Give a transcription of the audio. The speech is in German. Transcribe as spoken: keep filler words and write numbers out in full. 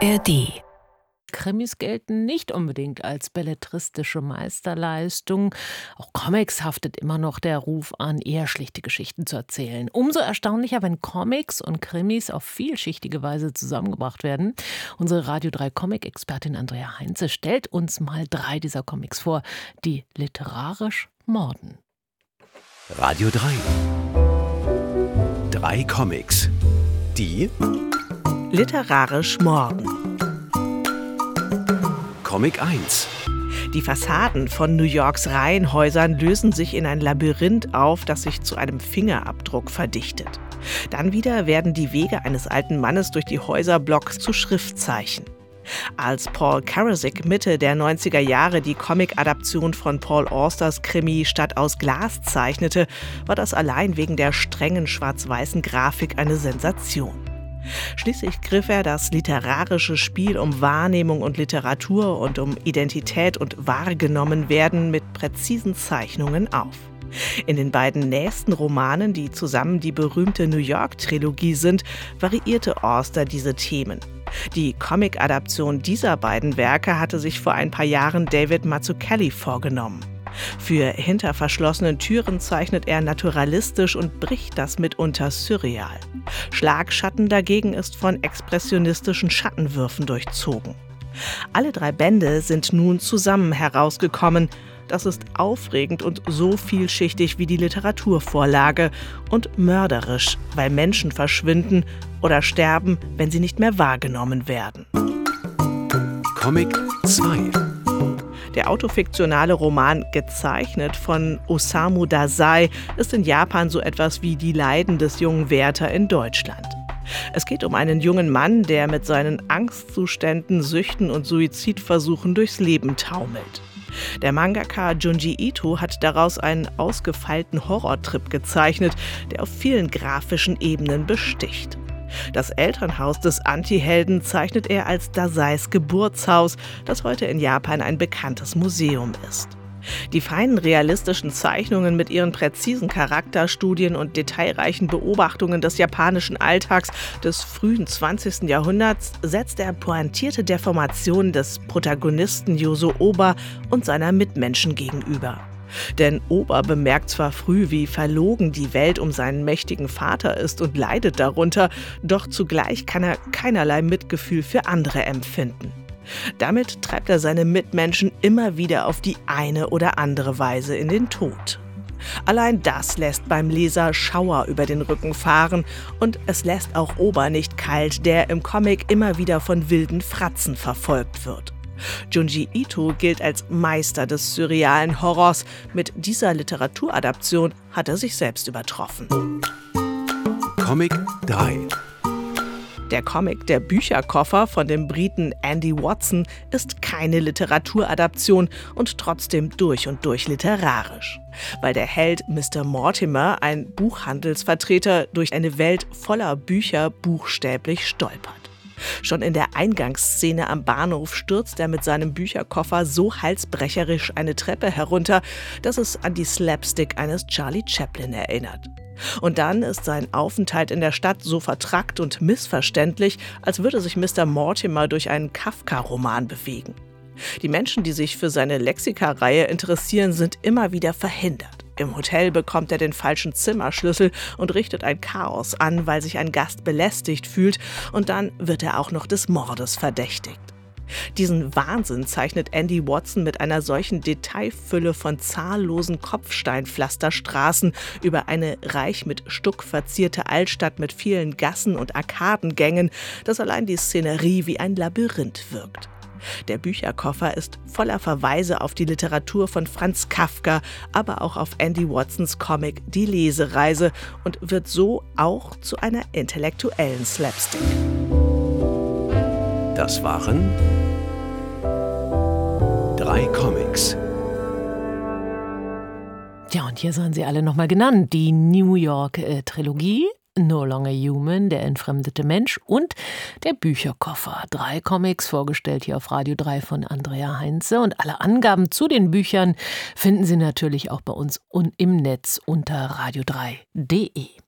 A R D. Krimis gelten nicht unbedingt als belletristische Meisterleistung. Auch Comics haftet immer noch der Ruf an, eher schlichte Geschichten zu erzählen. Umso erstaunlicher, wenn Comics und Krimis auf vielschichtige Weise zusammengebracht werden. Unsere Radio drei Comic-Expertin Andrea Heinze stellt uns mal drei dieser Comics vor, die literarisch morden. Radio drei. Drei Comics, die literarisch morden. Comic eins. Die Fassaden von New Yorks Reihenhäusern lösen sich in ein Labyrinth auf, das sich zu einem Fingerabdruck verdichtet. Dann wieder werden die Wege eines alten Mannes durch die Häuserblocks zu Schriftzeichen. Als Paul Karasik Mitte der neunziger Jahre die Comic-Adaption von Paul Austers Krimi Stadt aus Glas zeichnete, war das allein wegen der strengen schwarz-weißen Grafik eine Sensation. Schließlich griff er das literarische Spiel um Wahrnehmung und Literatur und um Identität und Wahrgenommenwerden mit präzisen Zeichnungen auf. In den beiden nächsten Romanen, die zusammen die berühmte New York-Trilogie sind, variierte Auster diese Themen. Die Comic-Adaption dieser beiden Werke hatte sich vor ein paar Jahren David Mazzucchelli vorgenommen. Für Hinter verschlossenen Türen zeichnet er naturalistisch und bricht das mitunter surreal. Schlagschatten dagegen ist von expressionistischen Schattenwürfen durchzogen. Alle drei Bände sind nun zusammen herausgekommen. Das ist aufregend und so vielschichtig wie die Literaturvorlage und mörderisch, weil Menschen verschwinden oder sterben, wenn sie nicht mehr wahrgenommen werden. Comic zwei. Der autofiktionale Roman Gezeichnet von Osamu Dazai ist in Japan so etwas wie die Leiden des jungen Werther in Deutschland. Es geht um einen jungen Mann, der mit seinen Angstzuständen, Süchten und Suizidversuchen durchs Leben taumelt. Der Mangaka Junji Ito hat daraus einen ausgefeilten Horrortrip gezeichnet, der auf vielen grafischen Ebenen besticht. Das Elternhaus des Antihelden zeichnet er als Dazais Geburtshaus, das heute in Japan ein bekanntes Museum ist. Die feinen realistischen Zeichnungen mit ihren präzisen Charakterstudien und detailreichen Beobachtungen des japanischen Alltags des frühen zwanzigsten Jahrhunderts setzt er pointierte Deformationen des Protagonisten Yoso Oba und seiner Mitmenschen gegenüber. Denn Oba bemerkt zwar früh, wie verlogen die Welt um seinen mächtigen Vater ist und leidet darunter, doch zugleich kann er keinerlei Mitgefühl für andere empfinden. Damit treibt er seine Mitmenschen immer wieder auf die eine oder andere Weise in den Tod. Allein das lässt beim Leser Schauer über den Rücken fahren und es lässt auch Oba nicht kalt, der im Comic immer wieder von wilden Fratzen verfolgt wird. Junji Ito gilt als Meister des surrealen Horrors. Mit dieser Literaturadaption hat er sich selbst übertroffen. Comic drei. Der Comic Der Bücherkoffer von dem Briten Andy Watson ist keine Literaturadaption und trotzdem durch und durch literarisch. Weil der Held Mister Mortimer, ein Buchhandelsvertreter, durch eine Welt voller Bücher buchstäblich stolpert. Schon in der Eingangsszene am Bahnhof stürzt er mit seinem Bücherkoffer so halsbrecherisch eine Treppe herunter, dass es an die Slapstick eines Charlie Chaplin erinnert. Und dann ist sein Aufenthalt in der Stadt so vertrackt und missverständlich, als würde sich Mister Mortimer durch einen Kafka-Roman bewegen. Die Menschen, die sich für seine Lexika-Reihe interessieren, sind immer wieder verhindert. Im Hotel bekommt er den falschen Zimmerschlüssel und richtet ein Chaos an, weil sich ein Gast belästigt fühlt, und dann wird er auch noch des Mordes verdächtigt. Diesen Wahnsinn zeichnet Andy Watson mit einer solchen Detailfülle von zahllosen Kopfsteinpflasterstraßen über eine reich mit Stuck verzierte Altstadt mit vielen Gassen und Arkadengängen, dass allein die Szenerie wie ein Labyrinth wirkt. Der Bücherkoffer ist voller Verweise auf die Literatur von Franz Kafka, aber auch auf Andy Watsons Comic Die Lesereise und wird so auch zu einer intellektuellen Slapstick. Das waren drei Comics. Ja, und hier seien sie alle nochmal genannt. Die New York-Trilogie, No Longer Human, der entfremdete Mensch und der Bücherkoffer. Drei Comics vorgestellt hier auf Radio drei von Andrea Heinze. Und alle Angaben zu den Büchern finden Sie natürlich auch bei uns im Netz unter radio drei punkt de.